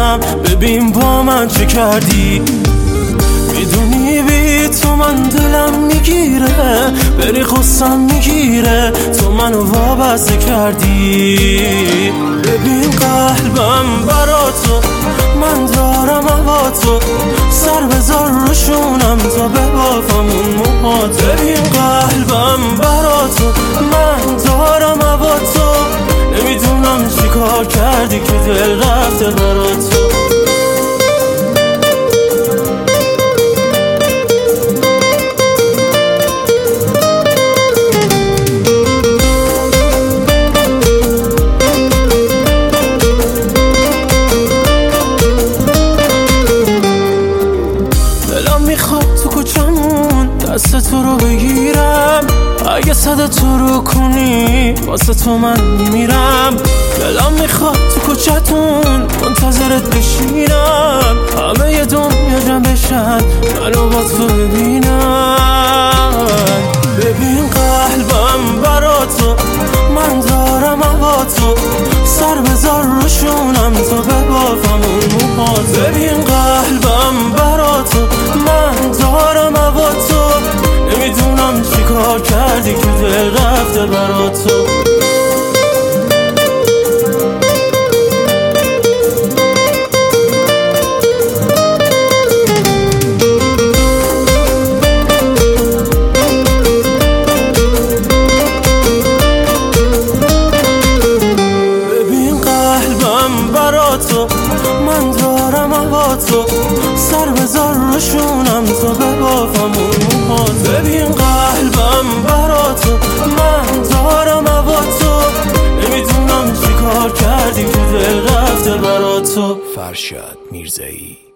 میگیرم، ببین با من چه کردی. میدونی بی تو من دلم میگیره، بری قصم میگیره، تو منو وابسته کردی. ببین قلبم برا تو، من دارم هوا تو، سر بذار روشونم تا ببافم اون موهات. ببین قلبم برا تو، من دارم هوا تو، نمیدونم چی کار کردی که دل رفته برا تو. دست تو رو بگیرم، اگه صد تو رو کنی واسه تو من میمیرم. دلم میخواد تو کوچتون منتظرت بشینم، همه یه دنیا جمع بشن منو با تو ببینم. ببین قلبم برا تو، من دارم هوا تو، سر بذار روشونم تا ببافم اون موهات. ببین قلبم برا تو، من دارم هوا تو، نمیدونم چی کار کردی که دل رفته برا تو. ببین قلبم برا تو، من دارم هوا تو، سر بذار روشونم تا ببافم اون موهات. ببین قلبم برا تو، من دارم هوا تو، نمیدونم چی کار کردی که دل رفته برا تو. فرشاد میرزایی.